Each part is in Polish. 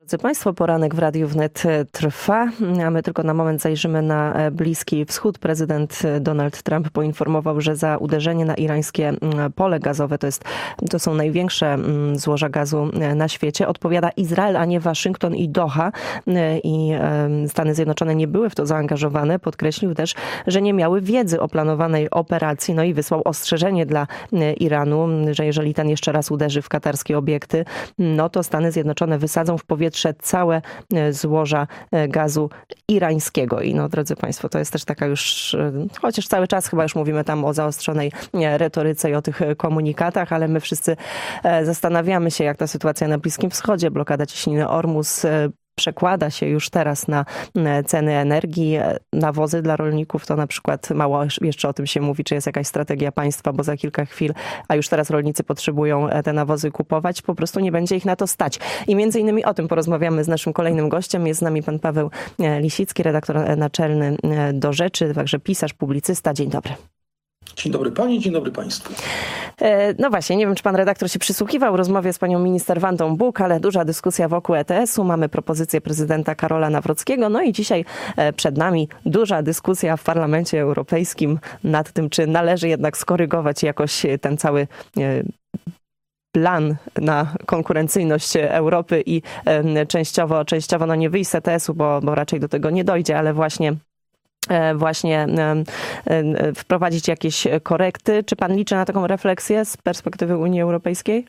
Drodzy Państwo, poranek w Radiu Wnet trwa, a my tylko na moment zajrzymy na Bliski Wschód. Prezydent Donald Trump poinformował, że za uderzenie na irańskie pole gazowe, to są największe złoża gazu na świecie, odpowiada Izrael, a nie Waszyngton i Doha. I Stany Zjednoczone nie były w to zaangażowane. Podkreślił też, że nie miały wiedzy o planowanej operacji, no i wysłał ostrzeżenie dla Iranu, że jeżeli ten jeszcze raz uderzy w katarskie obiekty, no to Stany Zjednoczone wysadzą w powietrze całe złoża gazu irańskiego. I no, drodzy Państwo, to jest też taka już, chociaż cały czas chyba już mówimy tam o zaostrzonej retoryce i o tych komunikatach, ale my wszyscy zastanawiamy się, jak ta sytuacja na Bliskim Wschodzie, blokada cieśniny Ormus przekłada się już teraz na ceny energii. Nawozy dla rolników to na przykład mało jeszcze o tym się mówi, czy jest jakaś strategia państwa, bo za kilka chwil, a już teraz rolnicy potrzebują te nawozy kupować, po prostu nie będzie ich na to stać. I między innymi o tym porozmawiamy z naszym kolejnym gościem. Jest z nami pan Paweł Lisicki, redaktor naczelny Do Rzeczy, także pisarz, publicysta. Dzień dobry. Dzień dobry pani, dzień dobry państwu. No właśnie, nie wiem, czy pan redaktor się przysłuchiwał rozmowie z panią minister Wandą Buk, ale duża dyskusja wokół ETS-u. Mamy propozycję prezydenta Karola Nawrockiego. No i dzisiaj przed nami duża dyskusja w Parlamencie Europejskim nad tym, czy należy jednak skorygować jakoś ten cały plan na konkurencyjność Europy i częściowo no nie wyjść z ETS-u, bo raczej do tego nie dojdzie, ale właśnie wprowadzić jakieś korekty. Czy pan liczy na taką refleksję z perspektywy Unii Europejskiej?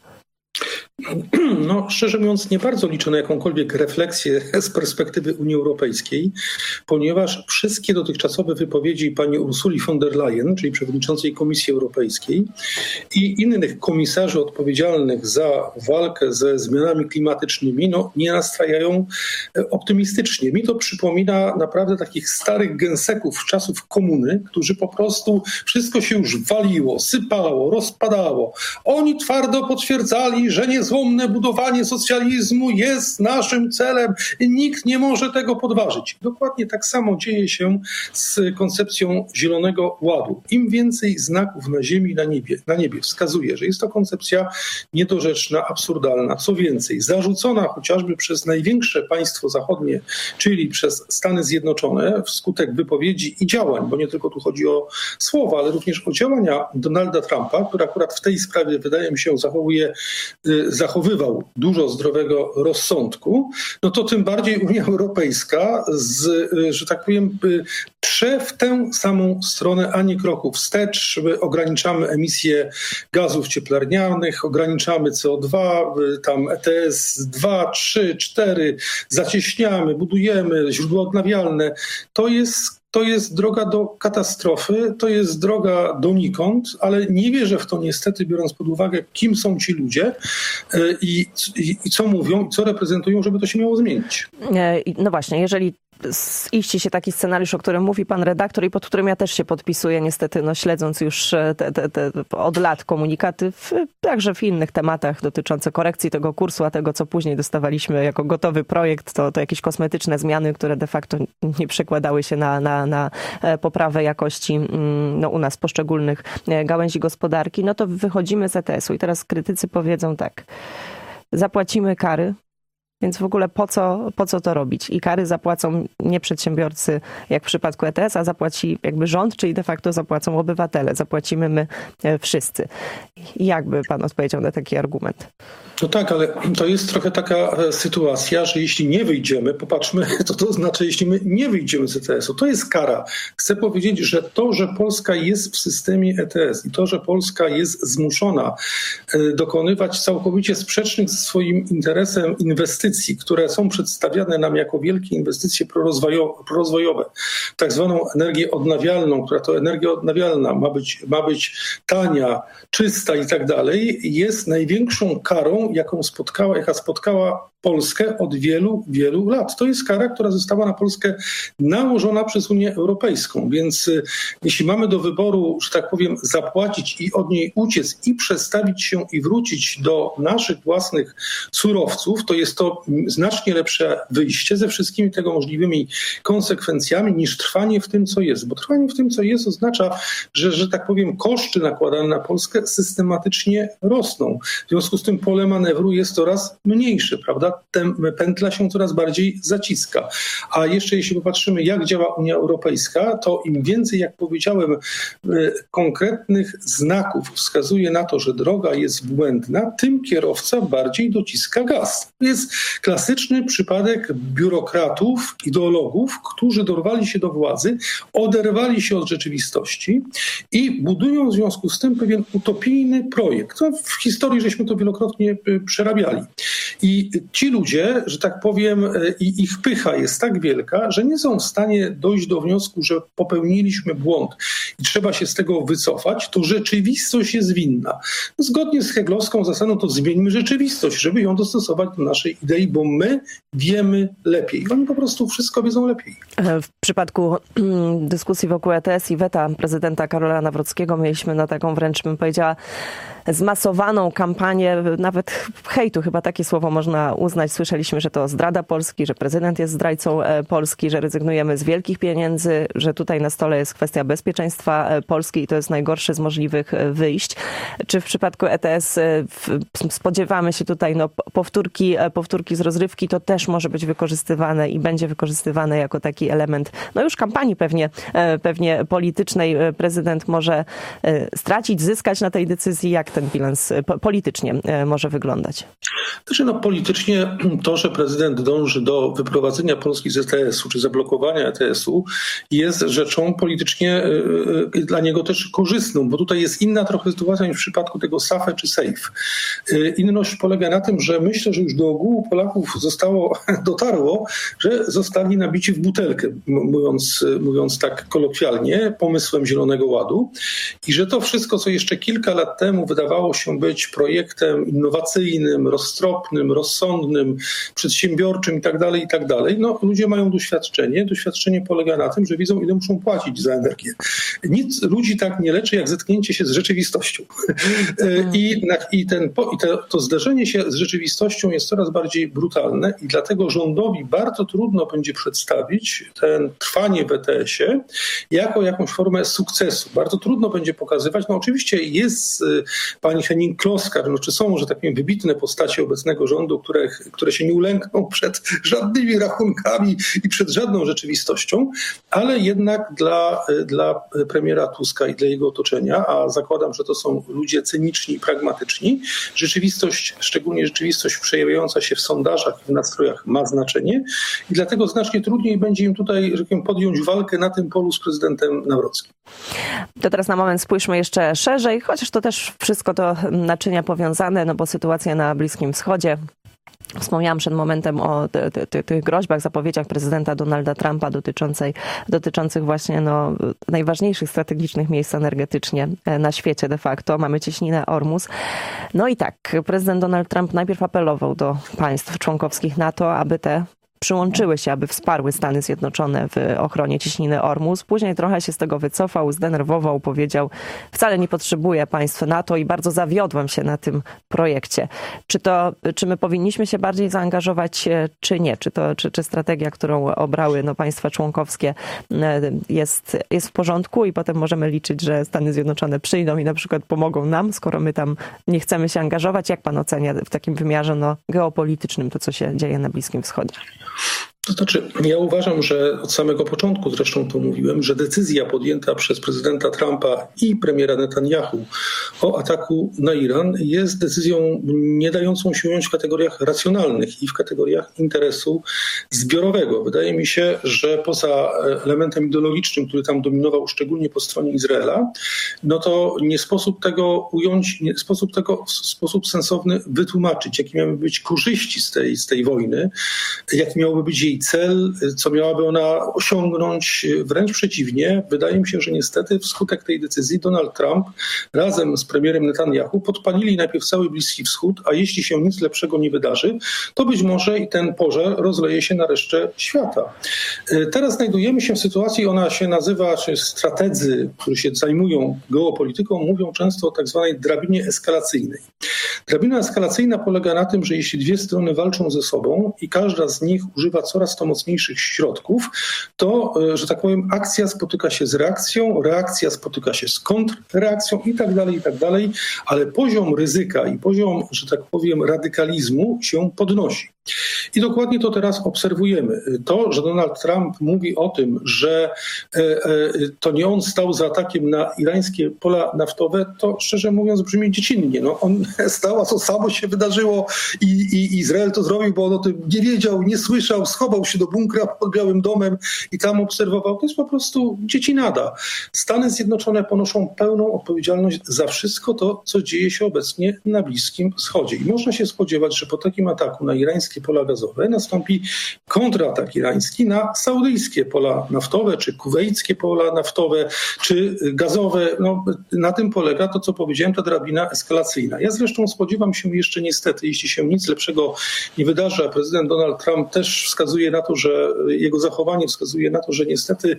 No, szczerze mówiąc, nie bardzo liczę na jakąkolwiek refleksję z perspektywy Unii Europejskiej, ponieważ wszystkie dotychczasowe wypowiedzi pani Ursuli von der Leyen, czyli przewodniczącej Komisji Europejskiej, i innych komisarzy odpowiedzialnych za walkę ze zmianami klimatycznymi, no, nie nastrajają optymistycznie. Mi to przypomina naprawdę takich starych gęseków z czasów komuny, którzy po prostu wszystko się już waliło, sypało, rozpadało. Oni twardo potwierdzali, że niezłomne budowanie socjalizmu jest naszym celem i nikt nie może tego podważyć. Dokładnie tak samo dzieje się z koncepcją Zielonego Ładu. Im więcej znaków na ziemi, na niebie wskazuje, że jest to koncepcja niedorzeczna, absurdalna. Co więcej, zarzucona chociażby przez największe państwo zachodnie, czyli przez Stany Zjednoczone, wskutek wypowiedzi i działań, bo nie tylko tu chodzi o słowa, ale również o działania Donalda Trumpa, który akurat w tej sprawie, wydaje mi się, zachowywał dużo zdrowego rozsądku, no to tym bardziej Unia Europejska, że tak powiem, trze w tę samą stronę, a nie kroku wstecz. Ograniczamy emisję gazów cieplarnianych, ograniczamy CO2, tam ETS 2, 3, 4, zacieśniamy, budujemy źródła odnawialne. To jest droga do katastrofy, to jest droga donikąd, ale nie wierzę w to niestety, biorąc pod uwagę, kim są ci ludzie i co mówią, i co reprezentują, żeby to się miało zmienić. No właśnie, jeżeli iści się taki scenariusz, o którym mówi pan redaktor i pod którym ja też się podpisuję, niestety, no śledząc już te od lat komunikaty, także w innych tematach dotyczące korekcji tego kursu, a tego, co później dostawaliśmy jako gotowy projekt, to jakieś kosmetyczne zmiany, które de facto nie przekładały się na poprawę jakości no, u nas poszczególnych gałęzi gospodarki, no to wychodzimy z ETS-u i teraz krytycy powiedzą tak, zapłacimy kary, więc w ogóle po co to robić? I kary zapłacą nie przedsiębiorcy, jak w przypadku ETS, a zapłaci jakby rząd, czyli de facto zapłacą obywatele. Zapłacimy my wszyscy. Jak by pan odpowiedział na taki argument? No tak, ale to jest trochę taka sytuacja, że jeśli nie wyjdziemy, popatrzmy, co to znaczy, jeśli my nie wyjdziemy z ETS-u. To jest kara. Chcę powiedzieć, że to, że Polska jest w systemie ETS i to, że Polska jest zmuszona dokonywać całkowicie sprzecznych ze swoim interesem inwestycji, które są przedstawiane nam jako wielkie inwestycje prorozwojowe, tak zwaną energię odnawialną, która to energia odnawialna ma być tania, czysta i tak dalej, jest największą karą, jaka spotkała Polskę od wielu, wielu lat. To jest kara, która została na Polskę nałożona przez Unię Europejską. Więc jeśli mamy do wyboru, że tak powiem, zapłacić i od niej uciec i przestawić się i wrócić do naszych własnych surowców, to jest to znacznie lepsze wyjście ze wszystkimi tego możliwymi konsekwencjami niż trwanie w tym, co jest. Bo trwanie w tym, co jest, oznacza, że tak powiem, koszty nakładane na Polskę systematycznie rosną. W związku z tym pole manewru jest coraz mniejsze, prawda? ta pętla się coraz bardziej zaciska. A jeszcze jeśli popatrzymy, jak działa Unia Europejska, to im więcej, jak powiedziałem, konkretnych znaków wskazuje na to, że droga jest błędna, tym kierowca bardziej dociska gaz. To jest klasyczny przypadek biurokratów, ideologów, którzy dorwali się do władzy, oderwali się od rzeczywistości i budują w związku z tym pewien utopijny projekt. No, w historii żeśmy to wielokrotnie przerabiali. I ci ludzie, że tak powiem, ich pycha jest tak wielka, że nie są w stanie dojść do wniosku, że popełniliśmy błąd i trzeba się z tego wycofać, to rzeczywistość jest winna. Zgodnie z heglowską zasadą to zmieńmy rzeczywistość, żeby ją dostosować do naszej idei, bo my wiemy lepiej. Oni po prostu wszystko wiedzą lepiej. W przypadku dyskusji wokół ETS i weta prezydenta Karola Nawrockiego mieliśmy na taką wręcz, bym powiedziała, zmasowaną kampanię, nawet hejtu, chyba takie słowo można uznać. Słyszeliśmy, że to zdrada Polski, że prezydent jest zdrajcą Polski, że rezygnujemy z wielkich pieniędzy, że tutaj na stole jest kwestia bezpieczeństwa Polski i to jest najgorsze z możliwych wyjść. Czy w przypadku ETS spodziewamy się tutaj powtórki z rozrywki, to też może być wykorzystywane i będzie wykorzystywane jako taki element, już kampanii pewnie politycznej. Prezydent może stracić, zyskać na tej decyzji. Jak ten bilans politycznie może wyglądać? Politycznie to, że prezydent dąży do wyprowadzenia Polski z ETS-u czy zablokowania ETS-u jest rzeczą politycznie dla niego też korzystną, bo tutaj jest inna trochę sytuacja niż w przypadku tego SAFE czy SAFE. Inność polega na tym, że myślę, że już do ogółu Polaków dotarło, że zostali nabici w butelkę, mówiąc tak kolokwialnie, pomysłem Zielonego Ładu i że to wszystko, co jeszcze kilka lat temu wydawało się być projektem innowacyjnym, roztropnym, rozsądnym, przedsiębiorczym i tak dalej, ludzie mają doświadczenie. Doświadczenie polega na tym, że widzą, ile muszą płacić za energię. Nic ludzi tak nie leczy, jak zetknięcie się z rzeczywistością. To zderzenie się z rzeczywistością jest coraz bardziej brutalne i dlatego rządowi bardzo trudno będzie przedstawić ten trwanie w ETS-ie jako jakąś formę sukcesu. Bardzo trudno będzie pokazywać, oczywiście jest pani Hennig-Kloska, czy są, że tak powiem, wybitne postacie obecnego rządu, które się nie ulękną przed żadnymi rachunkami i przed żadną rzeczywistością, ale jednak dla premiera Tuska i dla jego otoczenia, a zakładam, że to są ludzie cyniczni i pragmatyczni, rzeczywistość, szczególnie rzeczywistość przejawiająca się w sondażach i w nastrojach ma znaczenie i dlatego znacznie trudniej będzie im tutaj, że powiem, podjąć walkę na tym polu z prezydentem Nawrockim. To teraz na moment spójrzmy jeszcze szerzej, chociaż to też wszystko to naczynia powiązane, bo sytuacja na Bliskim Wschodzie. Wspomniałam przed momentem o tych groźbach, zapowiedziach prezydenta Donalda Trumpa dotyczących właśnie najważniejszych strategicznych miejsc energetycznie na świecie de facto. Mamy cieśninę Ormus. I tak, prezydent Donald Trump najpierw apelował do państw członkowskich NATO, aby te przyłączyły się, aby wsparły Stany Zjednoczone w ochronie cieśniny Ormus. Później trochę się z tego wycofał, zdenerwował, powiedział, wcale nie potrzebuję państw NATO i bardzo zawiodłem się na tym projekcie. Czy my powinniśmy się bardziej zaangażować, czy nie? Czy strategia, którą obrały państwa członkowskie jest w porządku i potem możemy liczyć, że Stany Zjednoczone przyjdą i na przykład pomogą nam, skoro my tam nie chcemy się angażować? Jak pan ocenia w takim wymiarze geopolitycznym to, co się dzieje na Bliskim Wschodzie? To znaczy, ja uważam, że od samego początku, zresztą to mówiłem, że decyzja podjęta przez prezydenta Trumpa i premiera Netanyahu o ataku na Iran jest decyzją nie dającą się ująć w kategoriach racjonalnych i w kategoriach interesu zbiorowego. Wydaje mi się, że poza elementem ideologicznym, który tam dominował szczególnie po stronie Izraela, to nie sposób tego ująć, nie sposób tego w sposób sensowny wytłumaczyć, jakie miały być korzyści z tej wojny, jaki miałby być jej cel, co miałaby ona osiągnąć. Wręcz przeciwnie, wydaje mi się, że niestety wskutek tej decyzji Donald Trump razem z premierem Netanyahu podpalili najpierw cały Bliski Wschód, a jeśli się nic lepszego nie wydarzy, to być może i ten pożar rozleje się na resztę świata. Teraz znajdujemy się w sytuacji, ona się nazywa, czy strategzy, którzy się zajmują geopolityką, mówią często o tak zwanej drabinie eskalacyjnej. Drabina eskalacyjna polega na tym, że jeśli dwie strony walczą ze sobą i każda z nich używa coraz to mocniejszych środków, to, że tak powiem, akcja spotyka się z reakcją, reakcja spotyka się z kontrreakcją i tak dalej, ale poziom ryzyka i poziom, że tak powiem, radykalizmu się podnosi. I dokładnie to teraz obserwujemy. To, że Donald Trump mówi o tym, że to nie on stał za atakiem na irańskie pola naftowe, to szczerze mówiąc brzmi dziecinnie. No, on stał, a to samo się wydarzyło i Izrael to zrobił, bo on o tym nie wiedział, nie słyszał, schował się do bunkra pod Białym Domem i tam obserwował. To jest po prostu dziecinada. Stany Zjednoczone ponoszą pełną odpowiedzialność za wszystko to, co dzieje się obecnie na Bliskim Wschodzie. I można się spodziewać, że po takim ataku na irańskie pola gazowe nastąpi kontratak irański na saudyjskie pola naftowe, czy kuwejckie pola naftowe, czy gazowe. No, na tym polega to, co powiedziałem, ta drabina eskalacyjna. Ja zresztą spodziewam się jeszcze niestety, jeśli się nic lepszego nie wydarzy, a prezydent Donald Trump też wskazuje na to, że jego zachowanie wskazuje na to, że niestety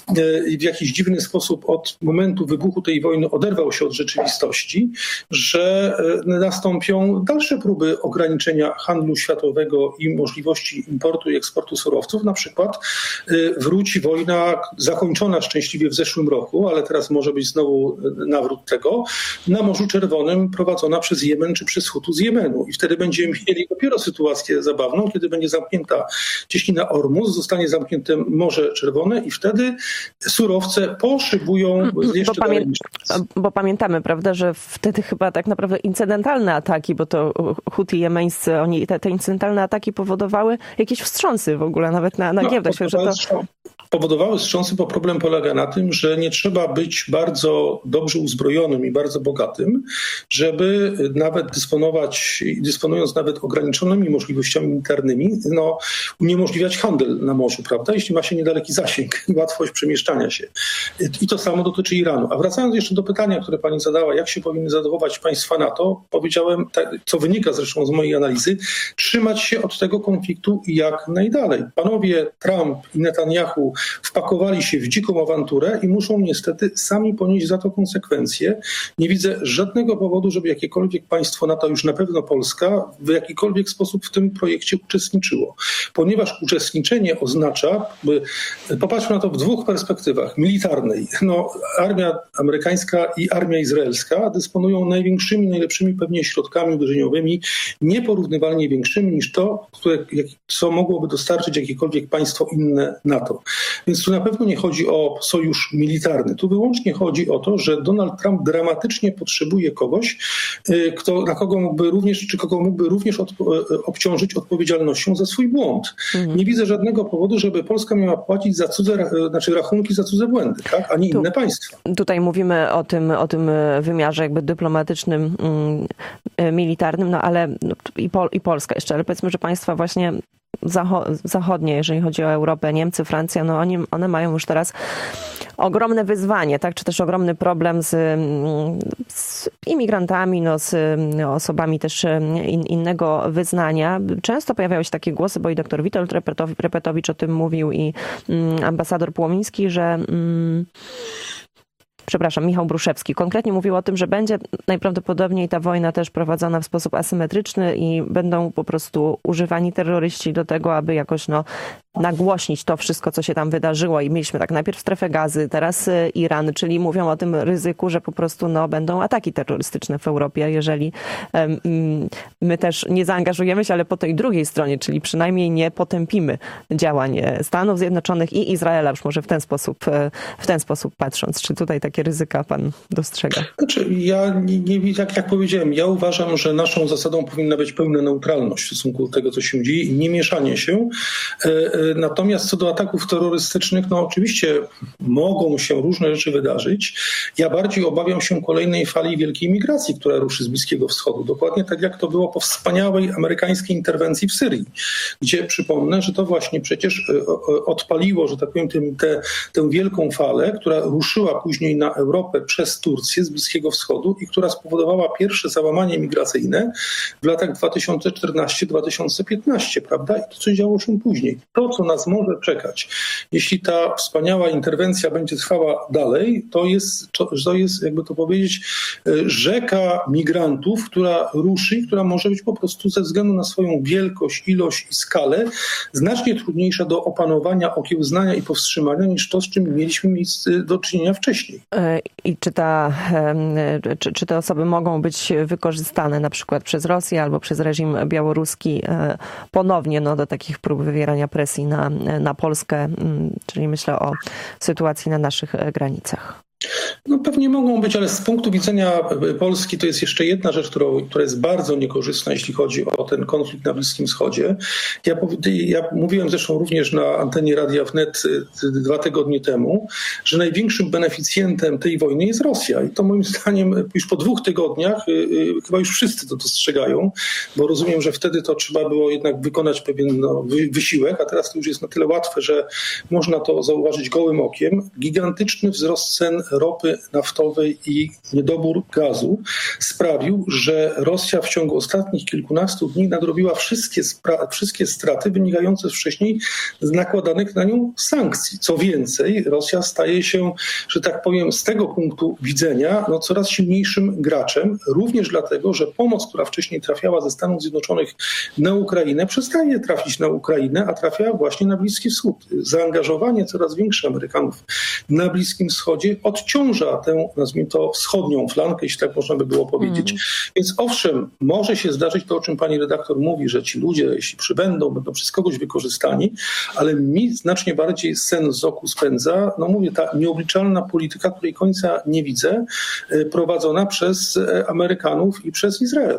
w jakiś dziwny sposób od momentu wybuchu tej wojny oderwał się od rzeczywistości, że nastąpią dalsze próby ograniczenia handlu światowego i możliwości importu i eksportu surowców. Na przykład wróci wojna zakończona szczęśliwie w zeszłym roku, ale teraz może być znowu nawrót tego, na Morzu Czerwonym prowadzona przez Jemen czy przez Hutu z Jemenu. I wtedy będziemy mieli dopiero sytuację zabawną, kiedy będzie zamknięta cieśnina Ormus, zostanie zamknięte Morze Czerwone i wtedy surowce poszybują jeszcze dalej. Bo pamiętamy, prawda, że wtedy chyba tak naprawdę incydentalne ataki, bo to Huty jemeńscy, oni te incydentalne ataki powodowały jakieś wstrząsy w ogóle, nawet na giełdach. Powodowały wstrząsy, bo problem polega na tym, że nie trzeba być bardzo dobrze uzbrojonym i bardzo bogatym, żeby nawet dysponując nawet ograniczonymi możliwościami militarnymi, uniemożliwiać handel na morzu, prawda? Jeśli ma się niedaleki zasięg i łatwość przemieszczania się. I to samo dotyczy Iranu. A wracając jeszcze do pytania, które pani zadała, jak się powinny zachować państwa NATO, powiedziałem, co wynika zresztą z mojej analizy, trzymać się od tego konfliktu jak najdalej. Panowie Trump i Netanyahu wpakowali się w dziką awanturę i muszą niestety sami ponieść za to konsekwencje. Nie widzę żadnego powodu, żeby jakiekolwiek państwo NATO, już na pewno Polska, w jakikolwiek sposób w tym projekcie uczestniczyło. Ponieważ uczestniczenie oznacza, popatrzmy na to w dwóch perspektywach. Militarnej. Armia amerykańska i armia izraelska dysponują największymi, najlepszymi pewnie środkami uderzeniowymi, nieporównywalnie większymi niż to, co mogłoby dostarczyć jakiekolwiek państwo inne NATO. Więc tu na pewno nie chodzi o sojusz militarny. Tu wyłącznie chodzi o to, że Donald Trump dramatycznie potrzebuje kogoś, kogo mógłby również obciążyć odpowiedzialnością za swój błąd. Nie widzę żadnego powodu, żeby Polska miała płacić za rachunki za cudze błędy, tak? Ani inne państwa. Tutaj mówimy o tym wymiarze jakby dyplomatycznym, militarnym, ale i Polska jeszcze, ale powiedzmy, że państwa właśnie zachodnie, jeżeli chodzi o Europę, Niemcy, Francja, one mają już teraz ogromne wyzwanie, tak? Czy też ogromny problem z imigrantami, z osobami też innego wyznania. Często pojawiały się takie głosy, bo i dr Witold Repetowicz o tym mówił i ambasador Płomiński, że Michał Bruszewski konkretnie mówił o tym, że będzie najprawdopodobniej ta wojna też prowadzona w sposób asymetryczny i będą po prostu używani terroryści do tego, aby jakoś nagłośnić to wszystko, co się tam wydarzyło. I mieliśmy tak najpierw strefę Gazy, teraz Iran, czyli mówią o tym ryzyku, że po prostu będą ataki terrorystyczne w Europie, jeżeli my też nie zaangażujemy się, ale po tej drugiej stronie, czyli przynajmniej nie potępimy działań Stanów Zjednoczonych i Izraela, już może w ten sposób patrząc. Czy tutaj takie ryzyka pan dostrzega? Ja jak powiedziałem, ja uważam, że naszą zasadą powinna być pełna neutralność w stosunku do tego, co się dzieje i nie mieszanie się. Natomiast co do ataków terrorystycznych, oczywiście mogą się różne rzeczy wydarzyć. Ja bardziej obawiam się kolejnej fali wielkiej migracji, która ruszy z Bliskiego Wschodu. Dokładnie tak, jak to było po wspaniałej amerykańskiej interwencji w Syrii, gdzie przypomnę, że to właśnie przecież odpaliło, że tak powiem, tę wielką falę, która ruszyła później na Europę przez Turcję z Bliskiego Wschodu i która spowodowała pierwsze załamanie migracyjne w latach 2014-2015, prawda? I to, co działo się później. To, co nas może czekać, jeśli ta wspaniała interwencja będzie trwała dalej, to jest, jakby to powiedzieć, rzeka migrantów, która ruszy i która może być po prostu ze względu na swoją wielkość, ilość i skalę znacznie trudniejsza do opanowania, okiełznania i powstrzymania niż to, z czym mieliśmy do czynienia wcześniej. I czy te osoby mogą być wykorzystane na przykład przez Rosję albo przez reżim białoruski ponownie do takich prób wywierania presji na Polskę, czyli myślę o sytuacji na naszych granicach? No pewnie mogą być, ale z punktu widzenia Polski to jest jeszcze jedna rzecz, która jest bardzo niekorzystna, jeśli chodzi o ten konflikt na Bliskim Wschodzie. Ja mówiłem zresztą również na antenie Radia Wnet 2 tygodnie temu, że największym beneficjentem tej wojny jest Rosja. I to moim zdaniem już po 2 tygodniach chyba już wszyscy to dostrzegają, bo rozumiem, że wtedy to trzeba było jednak wykonać pewien wysiłek, a teraz to już jest na tyle łatwe, że można to zauważyć gołym okiem. Gigantyczny wzrost cen ropy naftowej i niedobór gazu sprawił, że Rosja w ciągu ostatnich kilkunastu dni nadrobiła wszystkie straty wynikające z wcześniej nakładanych na nią sankcji. Co więcej, Rosja staje się, że tak powiem, z tego punktu widzenia coraz silniejszym graczem, również dlatego, że pomoc, która wcześniej trafiała ze Stanów Zjednoczonych na Ukrainę, przestaje trafić na Ukrainę, a trafia właśnie na Bliski Wschód. Zaangażowanie coraz większe Amerykanów na Bliskim Wschodzie odciąża tę, nazwijmy to, wschodnią flankę, jeśli tak można by było powiedzieć. Więc owszem, może się zdarzyć to, o czym pani redaktor mówi, że ci ludzie, jeśli przybędą, będą przez kogoś wykorzystani, ale mi znacznie bardziej sen z oku spędza, mówię, ta nieobliczalna polityka, której końca nie widzę, prowadzona przez Amerykanów i przez Izrael.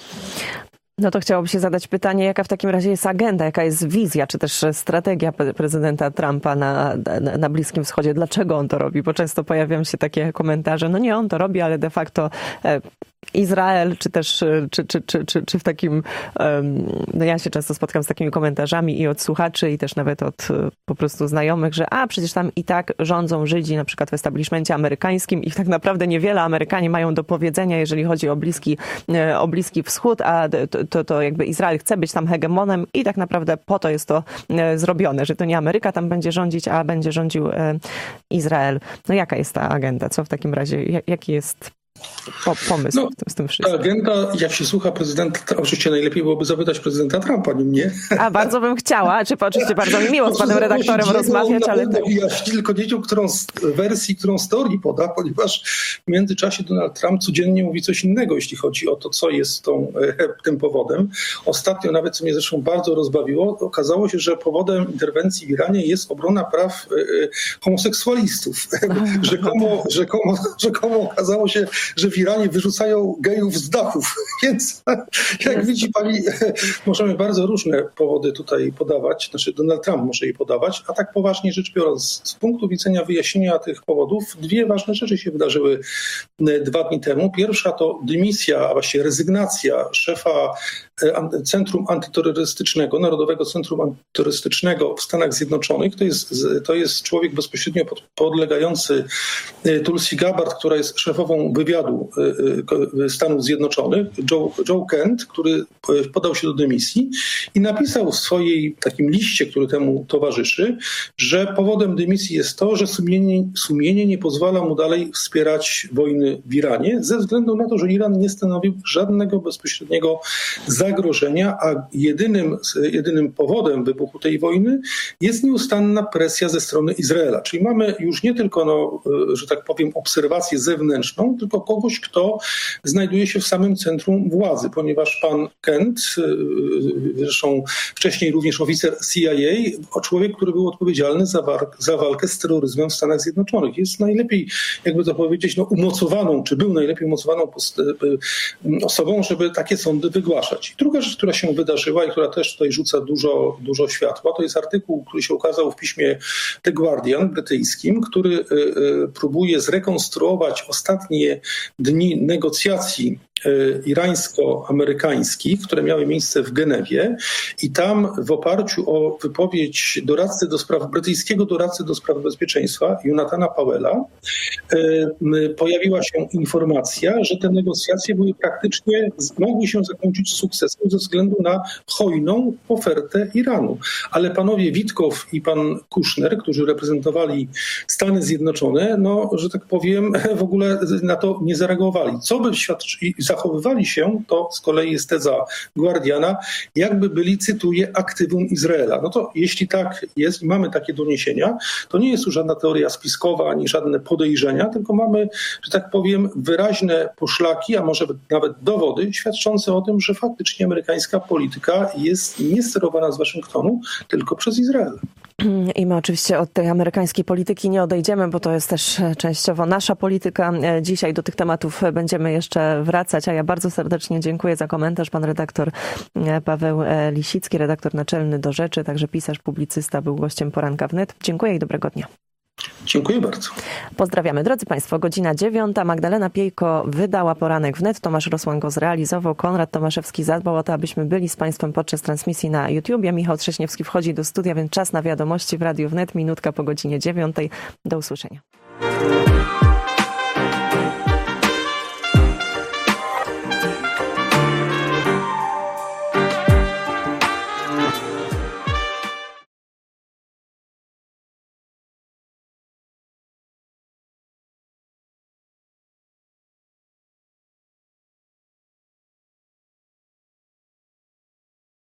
No to chciałoby się zadać pytanie, jaka w takim razie jest agenda, jaka jest wizja, czy też strategia prezydenta Trumpa na Bliskim Wschodzie. Dlaczego on to robi? Bo często pojawiają się takie komentarze, no nie on to robi, ale de facto Izrael, czy też czy w takim, no ja się często spotkam z takimi komentarzami i od słuchaczy, i też nawet od po prostu znajomych, że przecież tam i tak rządzą Żydzi, na przykład w establishmencie amerykańskim, i tak naprawdę niewiele Amerykanie mają do powiedzenia, jeżeli chodzi o Bliski Wschód, a to jakby Izrael chce być tam hegemonem i tak naprawdę po to jest to zrobione, że to nie Ameryka tam będzie rządzić, a będzie rządził Izrael. No jaka jest ta agenda? Co w takim razie, jaki jest pomysł z tym wszystkim? Ta agenda, jak się słucha prezydenta, oczywiście najlepiej byłoby zapytać prezydenta Trumpa, nie mnie. Bardzo bym chciała, oczywiście bardzo mi miło z panem redaktorem rozmawiać, ale... Ja tylko nie wiem, którą z teorii poda, ponieważ w międzyczasie Donald Trump codziennie mówi coś innego, jeśli chodzi o to, co jest tym powodem. Ostatnio nawet, co mnie zresztą bardzo rozbawiło, okazało się, że powodem interwencji w Iranie jest obrona praw homoseksualistów. Rzekomo okazało się, że w Iranie wyrzucają gejów z dachów. Więc jak widzi pani, możemy bardzo różne powody tutaj podawać, znaczy Donald Trump może je podawać, a tak poważnie rzecz biorąc, z punktu widzenia wyjaśnienia tych powodów, 2 ważne rzeczy się wydarzyły 2 dni temu. Pierwsza to dymisja, a właściwie rezygnacja szefa Centrum Antyterrorystycznego, Narodowego Centrum Antyterrorystycznego w Stanach Zjednoczonych. To jest człowiek bezpośrednio podlegający Tulsi Gabbard, która jest szefową wywiadu Stanów Zjednoczonych, Joe Kent, który podał się do dymisji i napisał w swoim takim liście, który temu towarzyszy, że powodem dymisji jest to, że sumienie nie pozwala mu dalej wspierać wojny w Iranie, ze względu na to, że Iran nie stanowił żadnego bezpośredniego zagrożenia, a jedynym powodem wybuchu tej wojny jest nieustanna presja ze strony Izraela. Czyli mamy już nie tylko, że tak powiem, obserwację zewnętrzną, tylko kogoś, kto znajduje się w samym centrum władzy, ponieważ pan Kent, zresztą wcześniej również oficer CIA, człowiek, który był odpowiedzialny za walkę z terroryzmem w Stanach Zjednoczonych. Jest najlepiej, jakby to powiedzieć, umocowaną, czy był najlepiej umocowaną osobą, żeby takie sądy wygłaszać. I druga rzecz, która się wydarzyła i która też tutaj rzuca dużo światła, to jest artykuł, który się ukazał w piśmie The Guardian brytyjskim, który próbuje zrekonstruować ostatnie dni negocjacji irańsko-amerykańskich, które miały miejsce w Genewie, i tam w oparciu o wypowiedź brytyjskiego doradcy do spraw bezpieczeństwa Jonathana Powella pojawiła się informacja, że te negocjacje mogły się zakończyć sukcesem ze względu na hojną ofertę Iranu. Ale panowie Witkow i pan Kushner, którzy reprezentowali Stany Zjednoczone, że tak powiem, w ogóle na to nie zareagowali. Co by zachowywali się, to z kolei jest teza Guardiana, jakby byli, cytuję, aktywum Izraela. No to jeśli tak jest i mamy takie doniesienia, to nie jest już żadna teoria spiskowa, ani żadne podejrzenia, tylko mamy, że tak powiem, wyraźne poszlaki, a może nawet dowody świadczące o tym, że faktycznie amerykańska polityka jest nie sterowana z Waszyngtonu, tylko przez Izrael. I my oczywiście od tej amerykańskiej polityki nie odejdziemy, bo to jest też częściowo nasza polityka. Dzisiaj do tych tematów będziemy jeszcze wracać, a ja bardzo serdecznie dziękuję za komentarz. Pan redaktor Paweł Lisicki, redaktor naczelny Do Rzeczy, także pisarz, publicysta, był gościem Poranka Wnet. Dziękuję i dobrego dnia. Dziękuję bardzo. Pozdrawiamy. Drodzy Państwo, godzina 9. Magdalena Piejko wydała Poranek Wnet. Tomasz Rosłan go zrealizował. Konrad Tomaszewski zadbał o to, abyśmy byli z Państwem podczas transmisji na YouTubie. Michał Trześniewski wchodzi do studia, więc czas na wiadomości w Radiu Wnet. Minutka po godzinie 9. Do usłyszenia.